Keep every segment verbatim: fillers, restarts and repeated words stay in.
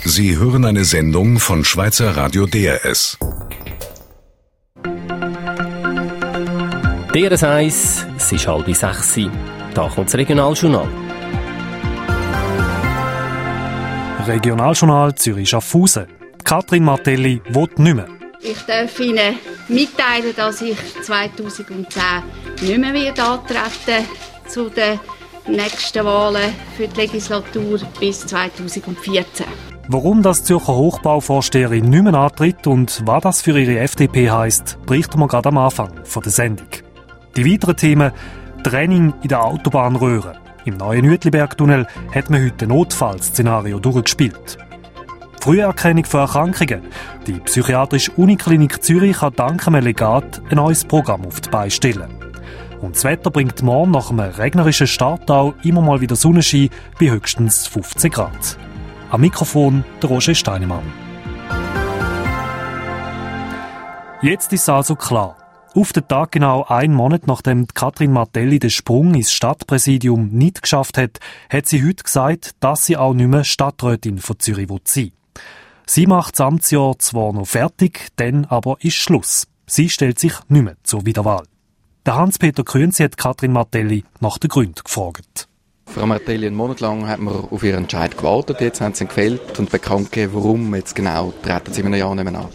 Sie hören eine Sendung von Schweizer Radio D R S. D R S eins, es ist halb sechs. Da kommt das Regionaljournal. Regionaljournal Zürich-Schaffhausen. Katrin Martelli will nicht mehr. Ich darf Ihnen mitteilen, dass ich zweitausendzehn nicht mehr wird antreten zu den nächsten Wahlen für die Legislatur bis zweitausendvierzehn. Warum das Zürcher Hochbauvorsteherin nicht mehr antritt und was das für ihre F D P heisst, berichten wir gerade am Anfang von der Sendung. Die weiteren Themen: Training in der Autobahnröhre. Im neuen Uetliberg-Tunnel hat man heute ein Notfallszenario durchgespielt. Früherkennung von Erkrankungen. Die psychiatrische Uniklinik Zürich kann dank einem Legat ein neues Programm auf die Beine stellen. Und das Wetter bringt morgen nach einem regnerischen Start auch immer mal wieder Sonnenschein bei höchstens fünfzehn Grad. Am Mikrofon der Roger Steinemann. Jetzt ist es also klar. Auf den Tag genau einen Monat nachdem Katrin Martelli den Sprung ins Stadtpräsidium nicht geschafft hat, hat sie heute gesagt, dass sie auch nicht mehr Stadträtin von Zürich sein will. Sie macht das Amtsjahr zwar noch fertig, dann aber ist Schluss. Sie stellt sich nicht mehr zur Wiederwahl. Der Hans-Peter Grünzi hat Katrin Martelli nach den Gründen gefragt. Frau Martelli, einen Monat lang hat man auf ihren Entscheid gewartet. Jetzt haben sie ihn gefällt und bekannt gegeben, warum jetzt genau treten sie in einem Jahr nicht mehr an.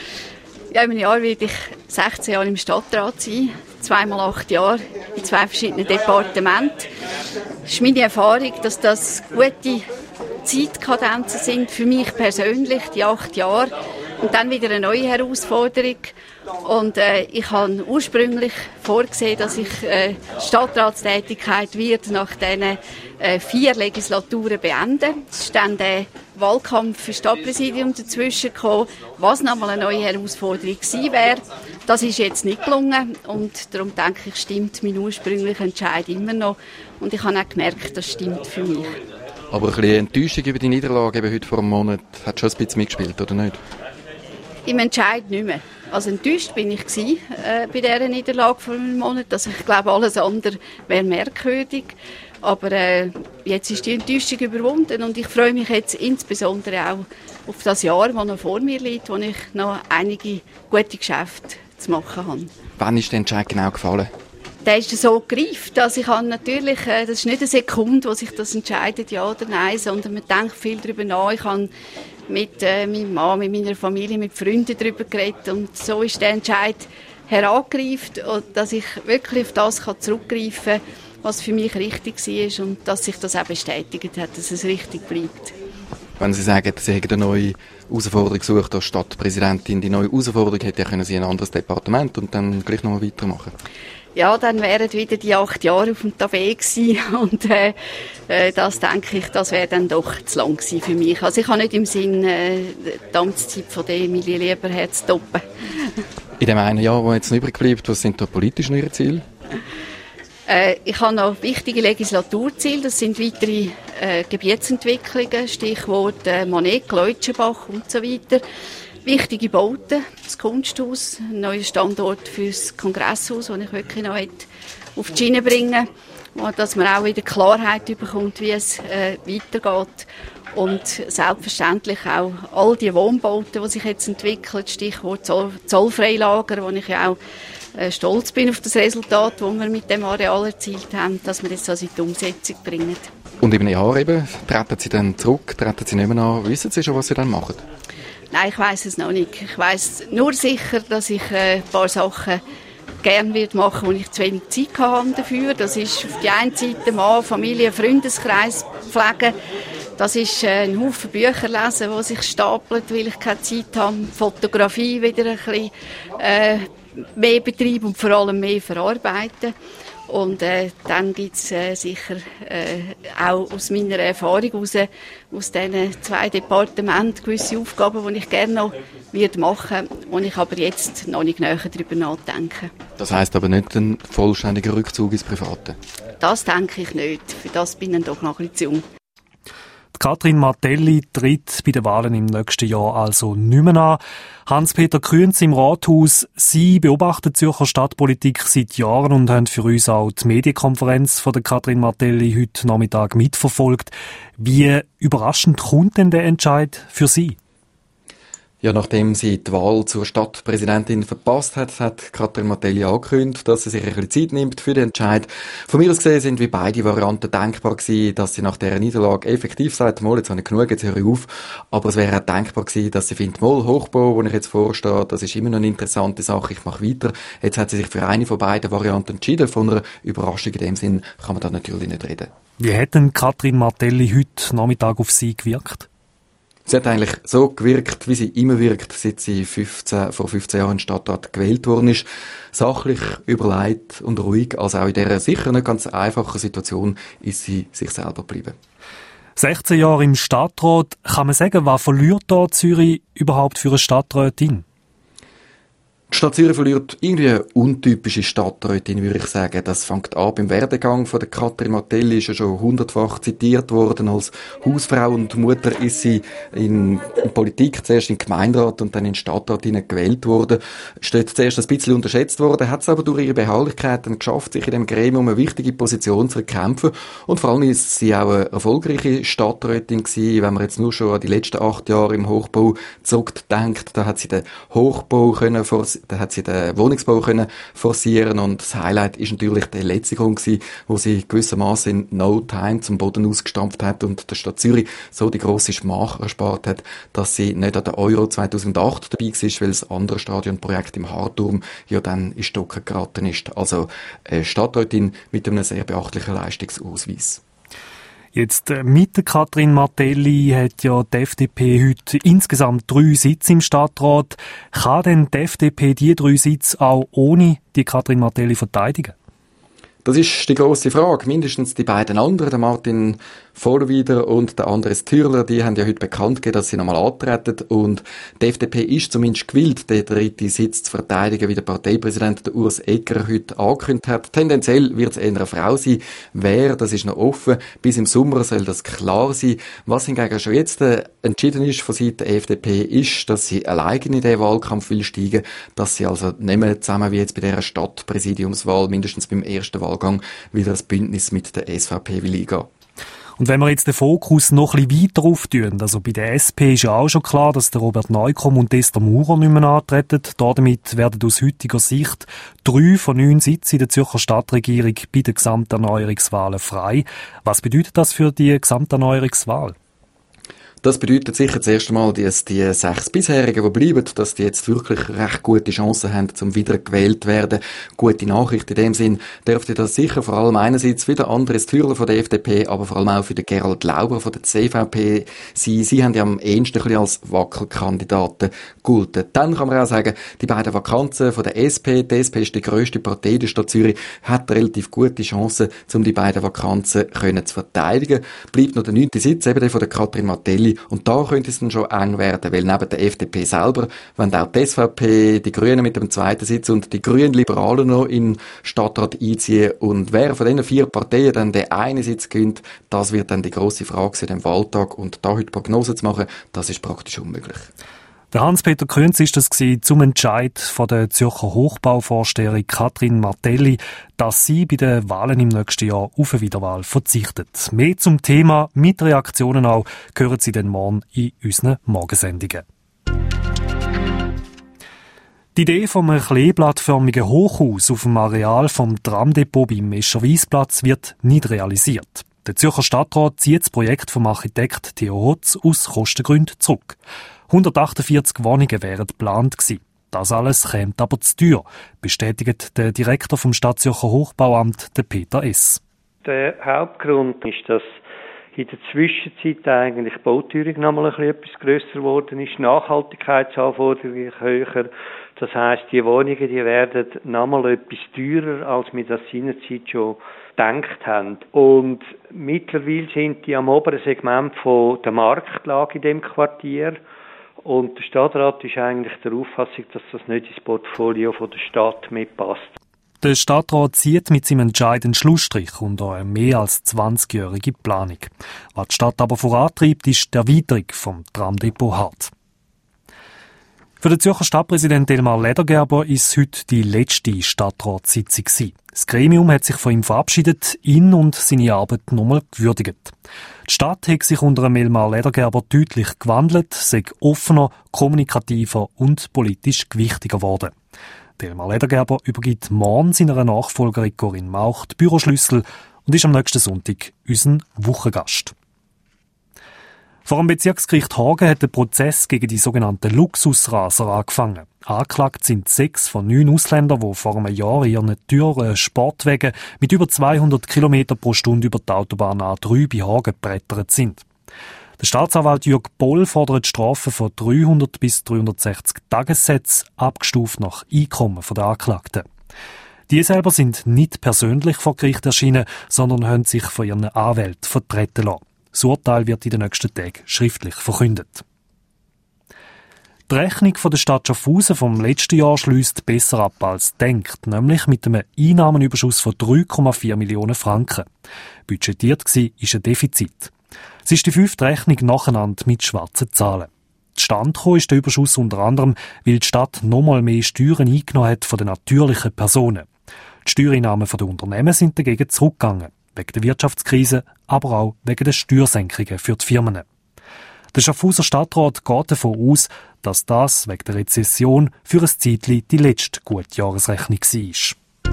Ja, in einem Jahr werde ich sechzehn Jahre im Stadtrat sein, zweimal acht Jahre in zwei verschiedenen Departementen. Es ist meine Erfahrung, dass das gute Zeitkadenzen sind für mich persönlich, die acht Jahre. Und dann wieder eine neue Herausforderung. Und äh, ich habe ursprünglich vorgesehen, dass ich äh, Stadtratstätigkeit wird nach diesen äh, vier Legislaturen beenden. Es ist dann der Wahlkampf für Stadtpräsidium dazwischen gekommen, was nochmal eine neue Herausforderung gewesen wäre. Das ist jetzt nicht gelungen und darum denke ich, stimmt mein ursprünglicher Entscheid immer noch. Und ich habe auch gemerkt, das stimmt für mich. Aber ein bisschen Enttäuschung über die Niederlage eben heute vor einem Monat hat schon ein bisschen mitgespielt, oder nicht? Im Entscheid nicht mehr. Also enttäuscht bin ich gewesen, äh, bei dieser Niederlage vor einem Monat. Also ich glaube, alles andere wäre merkwürdig. Aber äh, jetzt ist die Enttäuschung überwunden und ich freue mich jetzt insbesondere auch auf das Jahr, das noch vor mir liegt, wo ich noch einige gute Geschäfte zu machen habe. Wann ist der Entscheid genau gefallen? Der ist so gereift, dass ich habe natürlich, äh, das ist nicht eine Sekunde, wo sich das entscheidet, ja oder nein, sondern man denkt viel darüber nach. Ich habe mit äh, meinem Mann, mit meiner Familie, mit Freunden darüber geredet und so ist der Entscheid herangereift, dass ich wirklich auf das kann zurückgreifen kann, was für mich richtig war und dass sich das auch bestätigt hat, dass es richtig bleibt. Wenn Sie sagen, Sie hätten eine neue Herausforderung gesucht als Stadtpräsidentin, die neue Herausforderung hätte, können Sie ein anderes Departement und dann gleich noch mal weitermachen? Ja, dann wären wieder die acht Jahre auf dem Tablet gewesen und äh, äh, das denke ich, das wäre dann doch zu lang gewesen für mich. Also ich habe nicht im Sinn, äh, die Amtszeit von der Emilie Lieberherr zu toppen. In dem einen Jahr, das jetzt noch übrig bleibt, was sind da politisch noch Ihre Ziele? Äh, ich habe noch wichtige Legislaturziele, das sind weitere äh, Gebietsentwicklungen, Stichwort äh, Manet, Leutschenbach und so weiter. Wichtige Bauten, das Kunsthaus, ein neuer Standort für das Kongresshaus, den ich wirklich noch auf die Schiene bringen will, dass man auch wieder Klarheit bekommt, wie es äh, weitergeht. Und selbstverständlich auch all die Wohnbauten, die sich jetzt entwickeln, Stichwort Zoll- Zollfreilager, wo ich ja auch äh, stolz bin auf das Resultat, das wir mit dem Areal erzielt haben, dass wir das also in die Umsetzung bringen. Und in einem Jahr eben, treten Sie dann zurück, treten Sie nicht mehr an, wissen Sie schon, was Sie dann machen? Nein, ich weiss es noch nicht. Ich weiss nur sicher, dass ich äh, ein paar Sachen gerne wird machen, wo ich zu wenig Zeit hatte dafür. Das ist auf die einen Seite Mann, Familie, Freundeskreis pflegen. Das ist äh, ein Haufen Bücher lesen, die sich stapeln, weil ich keine Zeit habe. Fotografie wieder ein bisschen äh, mehr betreiben und vor allem mehr verarbeiten. Und äh, dann gibt es äh, sicher äh, auch aus meiner Erfahrung heraus, aus diesen zwei Departementen gewisse Aufgaben, die ich gerne noch wird machen würde, wo ich aber jetzt noch nicht näher darüber nachdenke. Das heisst aber nicht ein vollständiger Rückzug ins Private? Das denke ich nicht. Für das bin ich doch noch ein bisschen zu jung. Katrin Martelli tritt bei den Wahlen im nächsten Jahr also nicht mehr an. Hans-Peter Grünz im Rathaus, Sie beobachten Zürcher Stadtpolitik seit Jahren und haben für uns auch die Medienkonferenz von der Katrin Martelli heute Nachmittag mitverfolgt. Wie überraschend kommt denn der Entscheid für Sie? Ja, nachdem sie die Wahl zur Stadtpräsidentin verpasst hat, hat Katrin Martelli angekündigt, dass sie sich ein bisschen Zeit nimmt für den Entscheid. Von mir aus gesehen sind wie beide Varianten denkbar gewesen, dass sie nach dieser Niederlage effektiv sagt, mal, jetzt habe ich genug, jetzt höre ich auf. Aber es wäre auch denkbar gewesen, dass sie findet, mal, Hochbau, wo ich jetzt vorstehe, das ist immer noch eine interessante Sache, ich mache weiter. Jetzt hat sie sich für eine von beiden Varianten entschieden. Von einer Überraschung in dem Sinn kann man da natürlich nicht reden. Wie hat denn Katrin Martelli heute Nachmittag auf Sie gewirkt? Sie hat eigentlich so gewirkt, wie sie immer wirkt, seit sie fünfzehn, vor fünfzehn Jahren in Stadtrat gewählt worden ist. Sachlich, überlegt und ruhig. Also auch in dieser sicher nicht ganz einfachen Situation ist sie sich selber geblieben. sechzehn Jahre im Stadtrat. Kann man sagen, was verliert da Zürich überhaupt für eine Stadträtin? Die Stadt Zürich verliert irgendwie eine untypische Stadträtin, würde ich sagen. Das fängt an beim Werdegang von der Katrin Martelli, ist ja schon hundertfach zitiert worden. Als Hausfrau und Mutter ist sie in, in Politik, zuerst in den Gemeinderat und dann in den Stadtrat gewählt worden. Ist dort zuerst ein bisschen unterschätzt worden, hat es aber durch ihre Beharrlichkeit dann geschafft, sich in dem Gremium eine wichtige Position zu erkämpfen. Und vor allem ist sie auch eine erfolgreiche Stadträtin gewesen, wenn man jetzt nur schon an die letzten acht Jahre im Hochbau zurückdenkt. Da hat sie den Hochbau können vor da hat sie den Wohnungsbau können forcieren und das Highlight ist natürlich die Letzterung gewesen, wo sie gewissermaßen in no time zum Boden ausgestampft hat und der Stadt Zürich so die grosse Schmach erspart hat, dass sie nicht an der Euro zweitausendacht dabei war, weil das andere Stadionprojekt im Hardturm ja dann in Stocken geraten ist. Also eine Stadträtin mit einem sehr beachtlichen Leistungsausweis. Jetzt mit der Katrin Martelli hat ja die F D P heute insgesamt drei Sitze im Stadtrat. Kann denn die F D P die drei Sitze auch ohne die Katrin Martelli verteidigen? Das ist die grosse Frage. Mindestens die beiden anderen, der Martin Vollwieder und der Andres Thürler, die haben ja heute bekannt gegeben, dass sie nochmal antreten. Und die F D P ist zumindest gewillt, den dritten Sitz zu verteidigen, wie der Parteipräsident der Urs Egger heute angekündigt hat. Tendenziell wird es eher eine Frau sein. Wer, das ist noch offen. Bis im Sommer soll das klar sein. Was hingegen schon jetzt äh, entschieden ist von Seiten der F D P, ist, dass sie alleine in den Wahlkampf will steigen, dass sie also nicht mehr zusammen wie jetzt bei dieser Stadtpräsidiumswahl, mindestens beim ersten Wahlgang, wieder ein Bündnis mit der S V P will eingehen. Und wenn wir jetzt den Fokus noch ein bisschen weiter auftun, also bei der S P ist ja auch schon klar, dass der Robert Neukomm und Esther Maurer nicht mehr antreten. Damit werden aus heutiger Sicht drei von neun Sitzen in der Zürcher Stadtregierung bei den Gesamterneuerungswahlen frei. Was bedeutet das für die Gesamterneuerungswahl? Das bedeutet sicher zuerst einmal, dass die sechs bisherigen, die bleiben, dass die jetzt wirklich recht gute Chancen haben, zum wieder gewählt werden. Gute Nachricht in dem Sinn dürfte das sicher vor allem einerseits für den Andres Thürler von der F D P, aber vor allem auch für den Gerald Lauber von der C V P sein. Sie haben ja am ehesten ein bisschen als Wackelkandidaten gelten. Dann kann man auch sagen, die beiden Vakanzen von der S P, die S P ist die grösste Partei der Stadt Zürich, hat relativ gute Chancen, um die beiden Vakanzen können zu verteidigen. Bleibt noch der neunte Sitz, eben der von der Katrin Martelli. Und da könnte es dann schon eng werden, weil neben der F D P selber, wenn auch die S V P, die Grünen mit dem zweiten Sitz und die Grünen Liberalen noch in den Stadtrat einziehen und wer von diesen vier Parteien dann den einen Sitz gewinnt, das wird dann die grosse Frage sein im Wahltag. Und da heute Prognosen zu machen, das ist praktisch unmöglich. Der Hans-Peter Grünz ist das gewesen, zum Entscheid von der Zürcher Hochbauvorsteherin Katrin Martelli, dass sie bei den Wahlen im nächsten Jahr auf eine Wiederwahl verzichtet. Mehr zum Thema, mit Reaktionen auch, hören Sie dann morgen in unseren Morgensendungen. Die Idee vom kleeblattförmigen Hochhaus auf dem Areal vom Tramdepot beim Escherwiesplatz wird nicht realisiert. Der Zürcher Stadtrat zieht das Projekt vom Architekt Theo Hotz aus Kostengründen zurück. hundertachtundvierzig Wohnungen wären geplant gewesen. Das alles käme aber zu teuer, bestätigt der Direktor vom Stadtzürcher Hochbauamt, der Peter S. Der Hauptgrund ist, dass in der Zwischenzeit eigentlich die Bauteuerung noch mal ein bisschen etwas grösser geworden ist, Nachhaltigkeitsanforderungen höher. Das heisst, die Wohnungen, die werden noch mal etwas teurer, als wir das seinerzeit schon gedacht haben. Und mittlerweile sind die am oberen Segment von der Marktlage in dem Quartier. Und der Stadtrat ist eigentlich der Auffassung, dass das nicht ins Portfolio von der Stadt mitpasst. Der Stadtrat zieht mit seinem Entscheid einen Schlussstrich unter eine mehr als zwanzigjährige Planung. Was die Stadt aber vorantreibt, ist die Erweiterung vom Tramdepot Hart. Für den Zürcher Stadtpräsident Elmar Ledergerber ist heute die letzte Stadtratssitzung gewesen. Das Gremium hat sich von ihm verabschiedet, ihn und seine Arbeit nochmal gewürdigt. Die Stadt hat sich unter dem Elmar Ledergerber deutlich gewandelt, sei offener, kommunikativer und politisch gewichtiger geworden. Elmar Ledergerber übergibt morgen seiner Nachfolgerin Corinne Mauch die Büroschlüssel und ist am nächsten Sonntag unser Wochengast. Vor dem Bezirksgericht Hagen hat der Prozess gegen die sogenannten Luxusraser angefangen. Angeklagt sind sechs von neun Ausländern, die vor einem Jahr in ihren teuren Sportwagen mit über zweihundert Kilometer pro Stunde über die Autobahn A drei bei Hagen gebrettert sind. Der Staatsanwalt Jürg Boll fordert Strafen von dreihundert bis dreihundertsechzig Tagessätzen, abgestuft nach Einkommen der Anklagten. Die selber sind nicht persönlich vor Gericht erschienen, sondern haben sich von ihren Anwälten vertreten lassen. Das Urteil wird in den nächsten Tagen schriftlich verkündet. Die Rechnung der Stadt Schaffhausen vom letzten Jahr schliesst besser ab als denkt, nämlich mit einem Einnahmenüberschuss von drei Komma vier Millionen Franken. Budgetiert war ein Defizit. Es ist die fünfte Rechnung nacheinander mit schwarzen Zahlen. Zustande gekommen ist der Überschuss unter anderem, weil die Stadt nochmal mehr Steuern eingenommen hat von den natürlichen Personen. Die Steuereinnahmen der Unternehmen sind dagegen zurückgegangen. Wegen der Wirtschaftskrise, aber auch wegen der Steuersenkungen für die Firmen. Der Schaffhauser Stadtrat geht davon aus, dass das wegen der Rezession für ein Zeitchen die letzte gute Jahresrechnung war.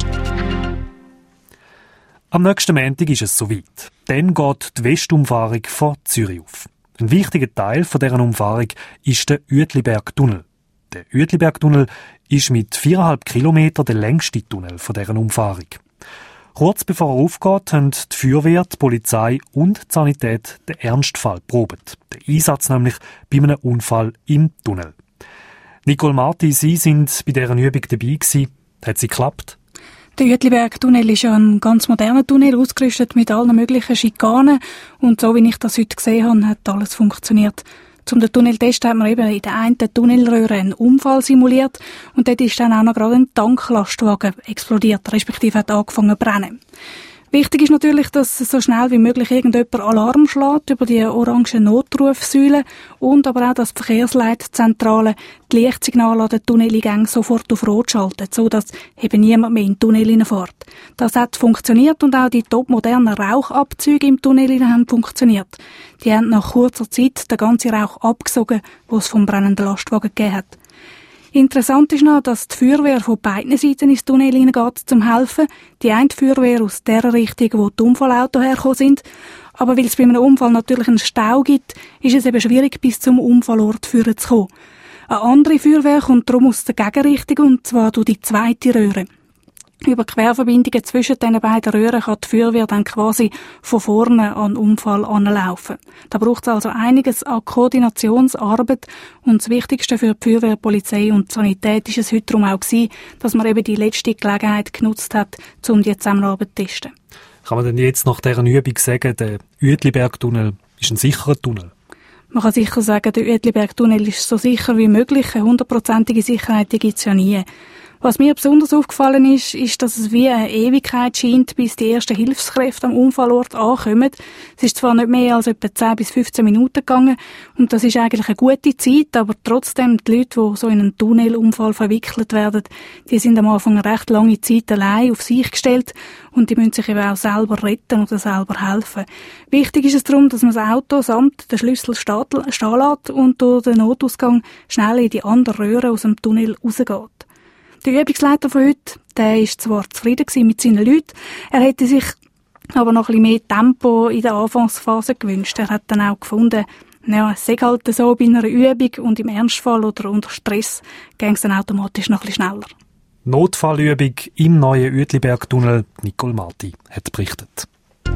Am nächsten Montag ist es soweit. Dann geht die Westumfahrung von Zürich auf. Ein wichtiger Teil von dieser Umfahrung ist der Uetliberg-Tunnel. Der Uetliberg-Tunnel ist mit viereinhalb Kilometern der längste Tunnel von dieser Umfahrung. Kurz bevor er aufgeht, haben die Feuerwehr, die Polizei und die Sanität den Ernstfall probiert. Den Einsatz nämlich bei einem Unfall im Tunnel. Nicole Marti, Sie sind bei dieser Übung dabei gewesen. Hat sie geklappt? Der Uetliberg-Tunnel ist ja ein ganz moderner Tunnel, ausgerüstet mit allen möglichen Schikanen. Und so wie ich das heute gesehen habe, hat alles funktioniert. Zum den Tunnel testen hat man eben in der einen Tunnelröhre einen Unfall simuliert und dort ist dann auch noch gerade ein Tanklastwagen explodiert, respektive hat angefangen zu brennen. Wichtig ist natürlich, dass so schnell wie möglich irgendjemand Alarm schlägt über die orangen Notrufsäulen und aber auch, dass die Verkehrsleitzentrale die Lichtsignale an den Tunnelgängen sofort auf Rot schaltet, sodass eben niemand mehr in den Tunnel hineinfährt. Das hat funktioniert und auch die topmodernen Rauchabzüge im Tunnel haben funktioniert. Die haben nach kurzer Zeit den ganzen Rauch abgesogen, den es vom brennenden Lastwagen gegeben hat. Interessant ist noch, dass die Feuerwehr von beiden Seiten ins Tunnel hineingeht, zum helfen. Die eine Feuerwehr aus der Richtung, wo die Unfallautos hergekommen sind. Aber weil es bei einem Unfall natürlich einen Stau gibt, ist es eben schwierig, bis zum Unfallort zu kommen. Eine andere Feuerwehr kommt darum aus der Gegenrichtung, und zwar durch die zweite Röhre. Über Querverbindungen zwischen diesen beiden Röhren kann die Feuerwehr dann quasi von vorne an den Unfall anlaufen. Da braucht es also einiges an Koordinationsarbeit, und das Wichtigste für die Feuerwehr, Polizei und die Sanität ist es heute darum auch gewesen, dass man eben die letzte Gelegenheit genutzt hat, um die Zusammenarbeit zu testen. Kann man denn jetzt nach dieser Übung sagen, der Uetliberg-Tunnel ist ein sicherer Tunnel? Man kann sicher sagen, der Uetliberg-Tunnel ist so sicher wie möglich. Eine hundertprozentige Sicherheit gibt es ja nie. Was mir besonders aufgefallen ist, ist, dass es wie eine Ewigkeit scheint, bis die ersten Hilfskräfte am Unfallort ankommen. Es ist zwar nicht mehr als etwa zehn bis fünfzehn Minuten gegangen, und das ist eigentlich eine gute Zeit, aber trotzdem, die Leute, die so in einen Tunnelunfall verwickelt werden, die sind am Anfang eine recht lange Zeit allein auf sich gestellt, und die müssen sich eben auch selber retten oder selber helfen. Wichtig ist es darum, dass man das Auto samt den Schlüssel stehen lässt und durch den Notausgang schnell in die andere Röhre aus dem Tunnel rausgeht. Der Übungsleiter von heute, der ist zwar zufrieden mit seinen Leuten, er hätte sich aber noch ein bisschen mehr Tempo in der Anfangsphase gewünscht. Er hat dann auch gefunden, ja, es sei halt so bei einer Übung, und im Ernstfall oder unter Stress ging es dann automatisch noch ein bisschen schneller. Notfallübung im neuen Uetliberg-Tunnel, Nicole Marti hat berichtet.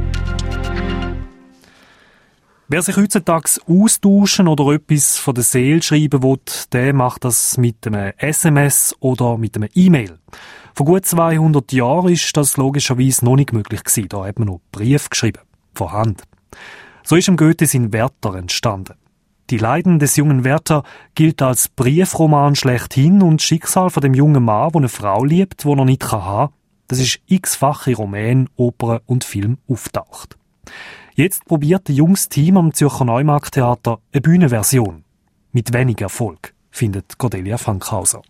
Wer sich heutzutage austauschen oder etwas von der Seele schreiben will, der macht das mit einem S M S oder mit einem E-Mail. Vor gut zweihundert Jahren ist das logischerweise noch nicht möglich gewesen. Da hat man noch Brief geschrieben. Von Hand. So ist im Goethe sein Werther entstanden. Die Leiden des jungen Werther gilt als Briefroman schlechthin und das Schicksal von dem jungen Mann, der eine Frau liebt, die er nicht haben kann, das ist x-fach in Roman, Oper und Film auftaucht. Jetzt probiert ein junges Team am Zürcher Neumarkttheater eine Bühnenversion. Mit wenig Erfolg, findet Cordelia Fankhauser.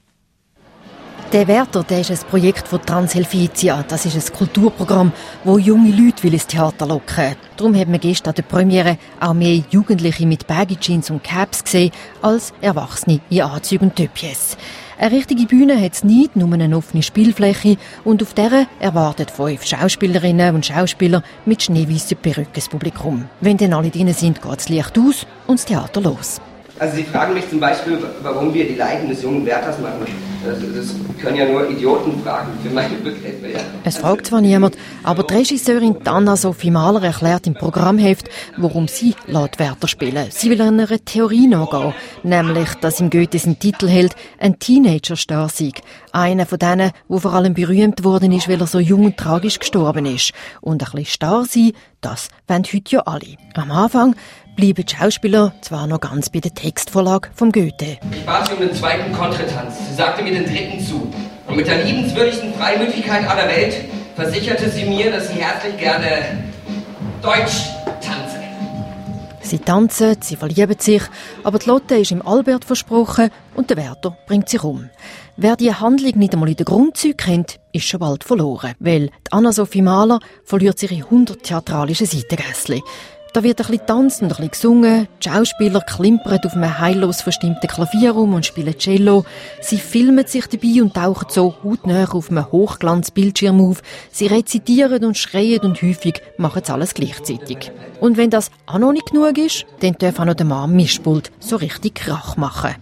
Der Werther, der ist ein Projekt von Transhelvetia. Das ist ein Kulturprogramm, wo junge Leute ins Theater locken. Darum haben wir gestern an der Premiere auch mehr Jugendliche mit Baggy Jeans und Caps gesehen, als Erwachsene in Anzügen und Töpjes. Eine richtige Bühne hat es nicht, nur eine offene Spielfläche. Und auf der erwartet fünf Schauspielerinnen und Schauspieler mit schneeweissen Perücken das Publikum. Wenn dann alle drin sind, geht das Licht aus und das Theater los. Also Sie fragen mich zum Beispiel, warum wir die Leiden des jungen Werthers machen. Das, das können ja nur Idioten fragen, für meine Begriffe. Ja. Es fragt zwar niemand, aber die Regisseurin Anna-Sophie Mahler erklärt im Programmheft, warum sie lässt Werther spielen. Sie will einer Theorie nachgehen, nämlich, dass im Goethe sein Titelheld ein Teenager-Star sei. Einer von denen, der vor allem berühmt worden ist, weil er so jung und tragisch gestorben ist. Und ein bisschen Star sein, das wollen heute ja alle. Am Anfang bleiben die Schauspieler zwar noch ganz bei der Textvorlage vom Goethe. Ich bat sie um den zweiten Kontretanz. Sie sagte mir den dritten zu. Und mit der liebenswürdigsten Freimütigkeit aller Welt versicherte sie mir, dass sie herzlich gerne Deutsch tanze. Sie tanzen, sie verlieben sich, aber die Lotte ist im Albert versprochen und der Werther bringt sich um. Wer die Handlung nicht einmal in den Grundzügen kennt, ist schon bald verloren, weil die Anna-Sophie Mahler verliert sich in hundert theatralischen Seitengässchen. Da wird ein bisschen tanzt und ein bisschen gesungen, die Schauspieler klimpern auf einem heillos verstimmten Klavier rum und spielen Cello. Sie filmen sich dabei und tauchen so hautnah auf einem Hochglanzbildschirm auf. Sie rezitieren und schreien und häufig machen sie alles gleichzeitig. Und wenn das auch noch nicht genug ist, dann darf auch noch der Mann am Mischpult so richtig Krach machen.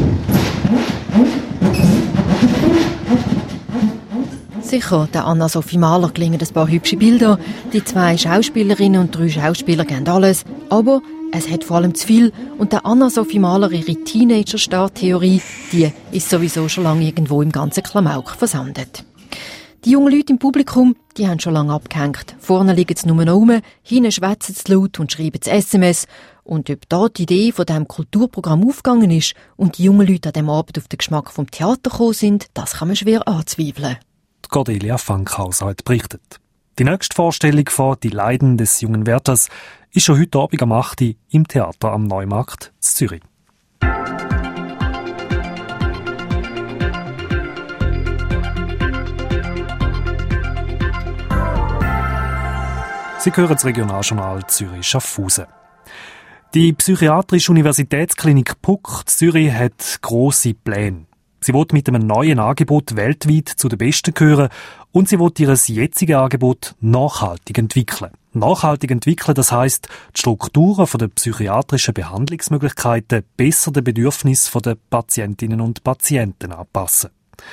Sicher, der Anna-Sophie Mahler gelingen ein paar hübsche Bilder. Die zwei Schauspielerinnen und drei Schauspieler geben alles. Aber es hat vor allem zu viel. Und der Anna-Sophie Mahler, ihre Teenager-Star-Theorie, die ist sowieso schon lange irgendwo im ganzen Klamauk versandet. Die jungen Leute im Publikum, die haben schon lange abgehängt. Vorne liegen sie nur noch rum, hinten schwätzen sie laut und schreiben das S M S. Und ob da die Idee von diesem Kulturprogramm aufgegangen ist und die jungen Leute an diesem Abend auf den Geschmack vom Theater gekommen sind, das kann man schwer anzweifeln. Cordelia Fankhauser hat berichtet. Die nächste Vorstellung von «Die Leiden des jungen Werthers» ist schon heute Abend am acht Uhr im Theater am Neumarkt in Zürich. Sie hören das Regionaljournal Zürich-Schaffhausen. Die Psychiatrische Universitätsklinik Puck Zürich hat grosse Pläne. Sie will mit einem neuen Angebot weltweit zu den Besten gehören und sie will ihr jetziges Angebot nachhaltig entwickeln. Nachhaltig entwickeln, das heisst, die Strukturen der psychiatrischen Behandlungsmöglichkeiten besser den Bedürfnissen der Patientinnen und Patienten anpassen.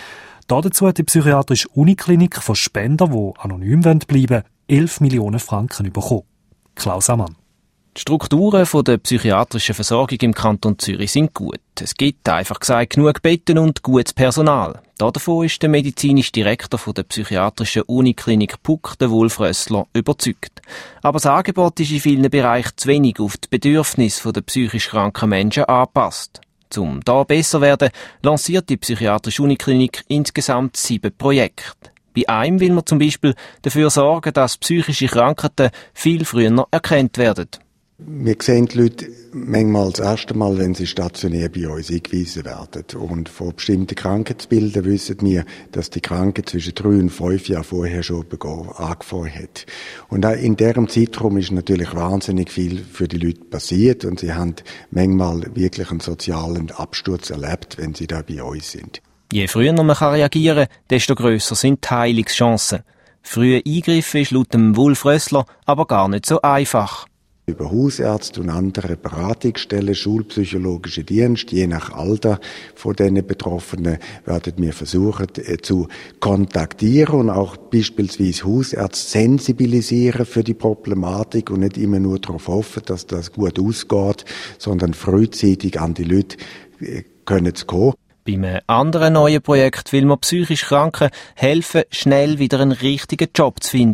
Dazu hat die Psychiatrische Uniklinik von Spendern, die anonym bleiben wollen, elf Millionen Franken bekommen. Klaus Ammann. Die Strukturen der psychiatrischen Versorgung im Kanton Zürich sind gut. Es gibt, einfach gesagt, genug Betten und gutes Personal. Davon ist der medizinische Direktor der psychiatrischen Uniklinik Puck, der Wolf Rössler, überzeugt. Aber das Angebot ist in vielen Bereichen zu wenig auf die Bedürfnisse der psychisch kranken Menschen angepasst. Um da besser zu werden, lanciert die psychiatrische Uniklinik insgesamt sieben Projekte. Bei einem will man zum Beispiel dafür sorgen, dass psychische Krankheiten viel früher erkannt werden. Wir sehen die Leute manchmal das erste Mal, wenn sie stationär bei uns eingewiesen werden. Und von bestimmten Krankheitsbildern wissen wir, dass die Krankheit zwischen drei und fünf Jahren vorher schon angefangen hat. Und auch in diesem Zeitraum ist natürlich wahnsinnig viel für die Leute passiert und sie haben manchmal wirklich einen sozialen Absturz erlebt, wenn sie da bei uns sind. Je früher man reagieren kann, desto grösser sind die Heilungschancen. Frühe Eingriffe ist laut dem Wolf Rössler aber gar nicht so einfach. Über Hausärzte und andere Beratungsstellen, schulpsychologische Dienste, je nach Alter von den Betroffenen, werden wir versuchen äh, zu kontaktieren und auch beispielsweise Hausärzte sensibilisieren für die Problematik und nicht immer nur darauf hoffen, dass das gut ausgeht, sondern frühzeitig an die Leute äh, können zu kommen. Bei einem anderen neuen Projekt will man psychisch Kranken helfen, schnell wieder einen richtigen Job zu finden.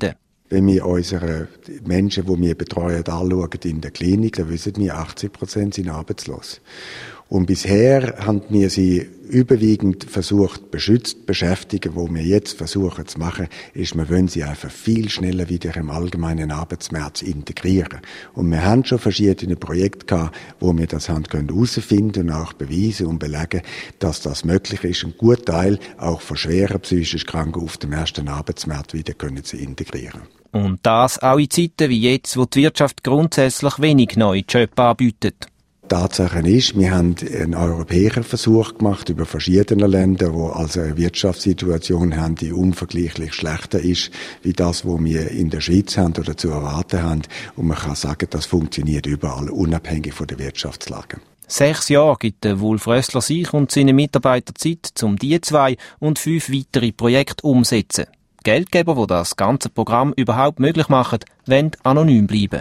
Wenn wir unsere Menschen, die wir betreuen, anschauen in der Klinik, dann wissen wir, achtzig Prozent sind arbeitslos. Und bisher haben wir sie überwiegend versucht, beschützt beschäftigen. Was wir jetzt versuchen zu machen, ist, wir wollen sie einfach viel schneller wieder im allgemeinen Arbeitsmarkt integrieren. Und wir haben schon verschiedene Projekte gehabt, wo wir das haben können herausfinden und auch beweisen und belegen, dass das möglich ist, einen guten Teil auch von schweren psychisch Kranken auf dem ersten Arbeitsmarkt wieder können zu integrieren. Und das auch in Zeiten wie jetzt, wo die Wirtschaft grundsätzlich wenig neue Jobs anbietet. Tatsache ist, wir haben einen europäischen Versuch gemacht über verschiedene Länder, wo also eine Wirtschaftssituation haben, die unvergleichlich schlechter ist, wie das, was wir in der Schweiz haben oder zu erwarten haben. Und man kann sagen, das funktioniert überall, unabhängig von der Wirtschaftslage. Sechs Jahre gibt der Wolf Rössler sich und seine Mitarbeiter Zeit, um die zwei und fünf weitere Projekte umzusetzen. Geldgeber, die das ganze Programm überhaupt möglich machen, wollen anonym bleiben.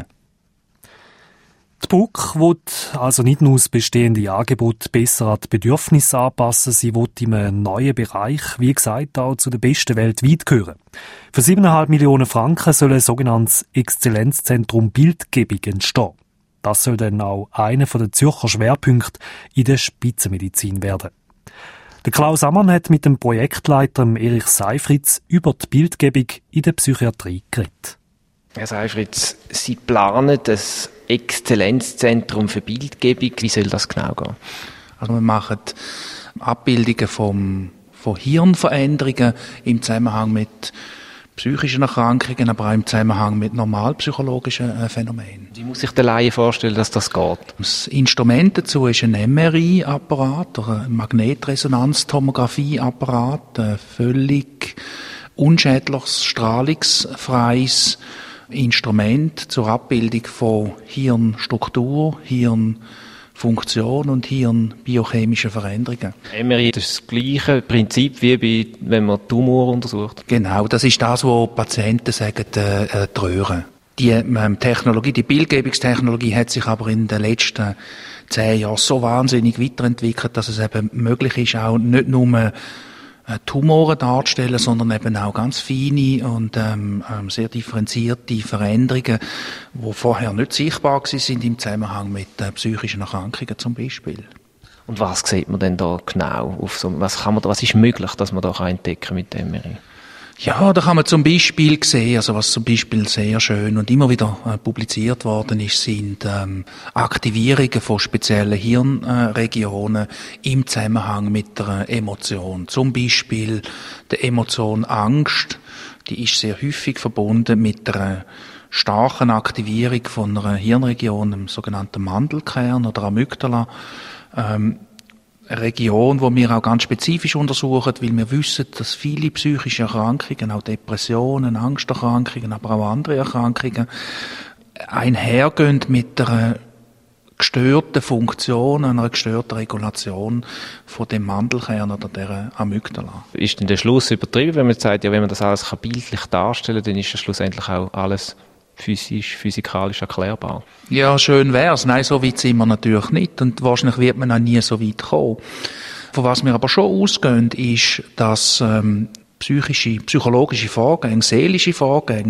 Die B U K will also nicht nur das bestehende Angebot besser an die Bedürfnisse anpassen, sie will in einem neuen Bereich, wie gesagt, auch zu den besten weltweit gehören. Für siebeneinhalb Millionen Franken soll ein sogenanntes Exzellenzzentrum Bildgebung entstehen. Das soll dann auch einer der Zürcher Schwerpunkte in der Spitzenmedizin werden. Der Klaus Ammann hat mit dem Projektleiter Erich Seifritz über die Bildgebung in der Psychiatrie geredet. Herr Seifritz, Sie planen das Exzellenzzentrum für Bildgebung. Wie soll das genau gehen? Also wir machen Abbildungen vom, von Hirnveränderungen im Zusammenhang mit psychischen Erkrankungen, aber auch im Zusammenhang mit normalpsychologischen Phänomenen. Wie muss sich der Laie vorstellen, dass das geht? Das Instrument dazu ist ein M R I-Apparat oder ein Magnetresonanztomographie-Apparat, ein völlig unschädliches, strahlungsfreies Instrument zur Abbildung von Hirnstruktur, Hirnfunktion und hirnbiochemischen Veränderungen. M R I ist das gleiche Prinzip wie bei, wenn man Tumor untersucht? Genau, das ist das, was Patienten sagen, äh, äh, die Röhre. Die ähm, Technologie, die Bildgebungstechnologie hat sich aber in den letzten zehn Jahren so wahnsinnig weiterentwickelt, dass es eben möglich ist, auch nicht nur Tumoren darzustellen, sondern eben auch ganz feine und ähm, sehr differenzierte Veränderungen, die vorher nicht sichtbar sind im Zusammenhang mit äh, psychischen Erkrankungen zum Beispiel. Und was sieht man denn da genau? Auf so, was, kann man da, was ist möglich, dass man da entdecken mit dem M R I? Ja, da kann man zum Beispiel sehen, also was zum Beispiel sehr schön und immer wieder äh, publiziert worden ist, sind ähm, Aktivierungen von speziellen Hirnregionen äh, im Zusammenhang mit der Emotion. Zum Beispiel der Emotion Angst, die ist sehr häufig verbunden mit einer starken Aktivierung von einer Hirnregion, dem sogenannten Mandelkern oder Amygdala. Ähm, Eine Region, die wir auch ganz spezifisch untersuchen, weil wir wissen, dass viele psychische Erkrankungen, auch Depressionen, Angsterkrankungen, aber auch andere Erkrankungen, einhergehen mit einer gestörten Funktion, einer gestörten Regulation von dem Mandelkern oder der Amygdala. Ist denn der Schluss übertrieben, wenn man sagt, ja, wenn man das alles bildlich darstellen kann, dann ist das schlussendlich auch alles physisch, physikalisch erklärbar? Ja, schön wär's. Nein, so weit sind wir natürlich nicht und wahrscheinlich wird man auch nie so weit kommen. Von was wir aber schon ausgehen, ist, dass ähm, psychische, psychologische Vorgänge, seelische Vorgänge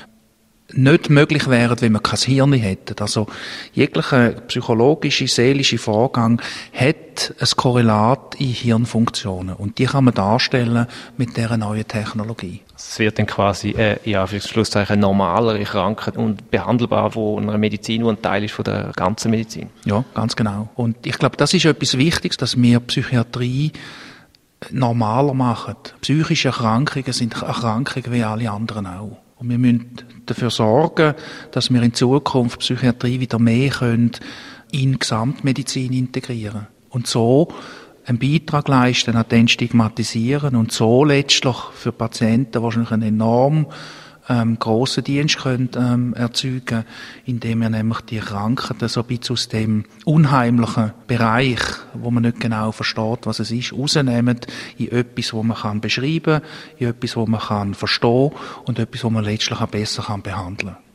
nicht möglich wären, wenn wir kein Hirn hätten. Also jeglicher psychologische, seelische Vorgang hat ein Korrelat in Hirnfunktionen und die kann man darstellen mit dieser neuen Technologie. Es wird dann quasi äh, ja, für Schlusszeichen normalere Krankheit und behandelbar von einer Medizin, die ein Teil ist von der ganzen Medizin. Ja, ganz genau. Und ich glaube, das ist etwas Wichtiges, dass wir Psychiatrie normaler machen. Psychische Erkrankungen sind Erkrankungen wie alle anderen auch. Und wir müssen dafür sorgen, dass wir in Zukunft Psychiatrie wieder mehr können in Gesamtmedizin integrieren und so einen Beitrag leisten an den Stigmatisieren und so letztlich für Patienten wahrscheinlich einen enorm ähm, grossen Dienst können, ähm, erzeugen, indem wir nämlich die Krankheiten so ein bisschen aus dem unheimlichen Bereich, wo man nicht genau versteht, was es ist, rausnehmen in etwas, wo man kann beschreiben, in etwas, wo man kann verstehen und etwas, wo man letztlich auch besser kann behandeln.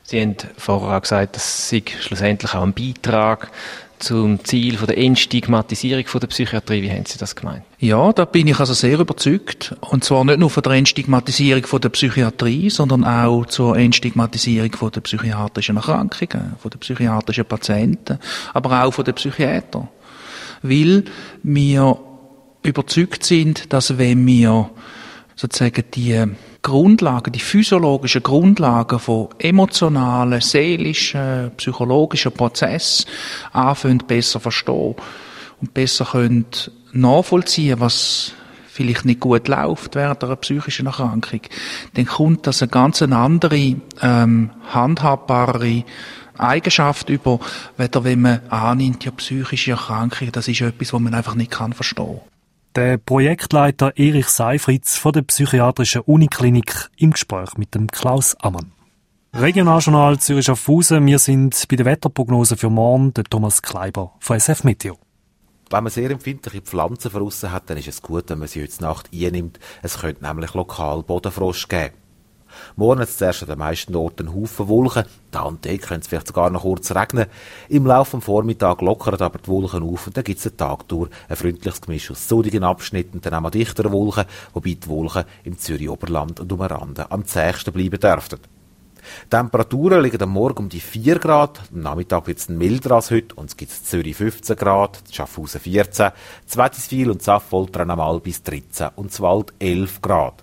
Sie haben vorher auch gesagt, das sei schlussendlich auch ein Beitrag zum Ziel von der Entstigmatisierung von der Psychiatrie. Wie haben Sie das gemeint? Ja, da bin ich also sehr überzeugt. Und zwar nicht nur von der Entstigmatisierung von der Psychiatrie, sondern auch zur Entstigmatisierung von der psychiatrischen Erkrankungen, von den psychiatrischen Patienten, aber auch von den Psychiatern. Weil wir überzeugt sind, dass wenn wir sozusagen die Grundlagen, die physiologischen Grundlagen von emotionalen, seelischen, psychologischen Prozessen anfangen besser verstehen und besser können nachvollziehen, was vielleicht nicht gut läuft während einer psychischen Erkrankung, dann kommt das eine ganz andere, ähm, handhabbare Eigenschaft über, weder wenn man annimmt, ja, psychische Erkrankungen, das ist etwas, was man einfach nicht kann verstehen. Der Projektleiter Erich Seifritz von der Psychiatrischen Uniklinik im Gespräch mit dem Klaus Ammann. Regionaljournal Zürich-Schaffhausen, wir sind bei der Wetterprognose für morgen, der Thomas Kleiber von S F Meteo. Wenn man sehr empfindliche Pflanzen draussen hat, dann ist es gut, wenn man sie heute Nacht einnimmt. Es könnte nämlich lokal Bodenfrost geben. Morgen hat es zuerst an den meisten Orten einen Haufen Wolken. Da und dort könnte es vielleicht sogar noch kurz regnen. Im Laufe des Vormittags lockern aber die Wolken auf und dann gibt es einen Tag durch ein freundliches Gemisch aus sonnigen Abschnitten und dann auch mal dichteren Wolken, wobei die Wolken im Zürich-Oberland und um den Rande am zähigsten bleiben dürften. Die Temperaturen liegen am Morgen um die vier Grad, am Nachmittag wird es milder als heute und es gibt in Zürich fünfzehn Grad, in Schaffhausen vierzehn, Wädiswil und Saffolter einmal bis dreizehn und in Wald elf Grad.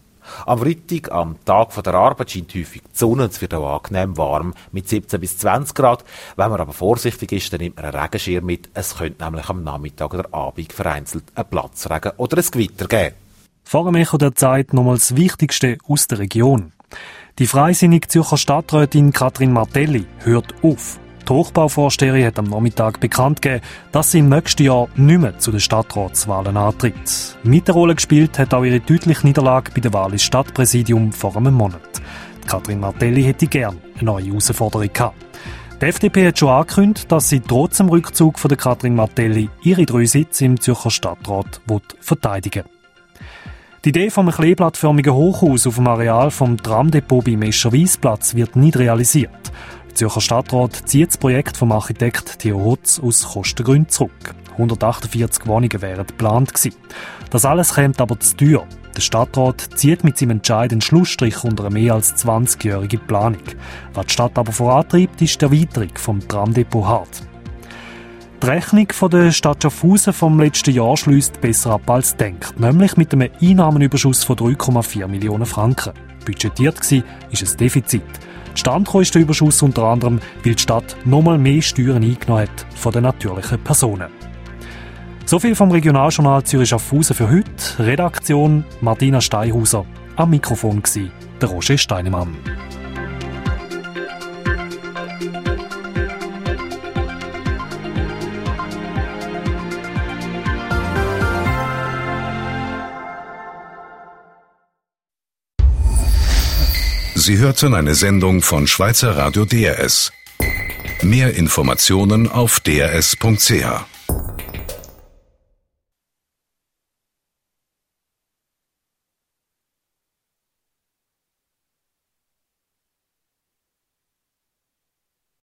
Am Freitag, am Tag der Arbeit, scheint häufig die Sonne und es wird auch angenehm warm mit siebzehn bis zwanzig Grad. Wenn man aber vorsichtig ist, dann nimmt man einen Regenschirm mit. Es könnte nämlich am Nachmittag oder Abend vereinzelt einen Platzregen oder ein Gewitter geben. Vor dem Echo der Zeit nochmal das Wichtigste aus der Region. Die freisinnige Zürcher Stadträtin Katrin Martelli hört auf. Die Hochbauvorsteherin hat am Nachmittag bekannt gegeben, dass sie im nächsten Jahr nicht mehr zu den Stadtratswahlen antritt. Mit der Rolle gespielt hat auch ihre deutliche Niederlage bei der Wahl ins Stadtpräsidium vor einem Monat. Katrin Martelli hätte gern eine neue Herausforderung gehabt. Die F D P hat schon angekündigt, dass sie trotz dem Rückzug von der Katrin Martelli ihre drei Sitze im Zürcher Stadtrat verteidigen will. Die Idee vom kleeblattförmigen Hochhaus auf dem Areal vom Tramdepot beim Escherwiesplatz wird nicht realisiert. Der Zürcher Stadtrat zieht das Projekt vom Architekt Theo Hotz aus Kostengründen zurück. hundertachtundvierzig Wohnungen wären geplant gewesen. Das alles kommt aber zu teuer. Der Stadtrat zieht mit seinem Entscheid einen Schlussstrich unter eine mehr als zwanzigjährige Planung. Was die Stadt aber vorantreibt, ist die Erweiterung vom Tramdepot hart. Die Rechnung von der Stadt Schaffhausen vom letzten Jahr schliesst besser ab als denkt, nämlich mit einem Einnahmenüberschuss von drei Komma vier Millionen Franken. Budgetiert war ist ein Defizit. Stand ist der Überschuss unter anderem, weil die Stadt nochmal mehr Steuern eingenommen hat von den natürlichen Personen. So viel vom Regionaljournal Zürich-Schaffhausen für heute. Redaktion Martina Steinhauser. Am Mikrofon war der Roger Steinemann. Sie hörten eine Sendung von Schweizer Radio D R S. Mehr Informationen auf d r s punkt c h.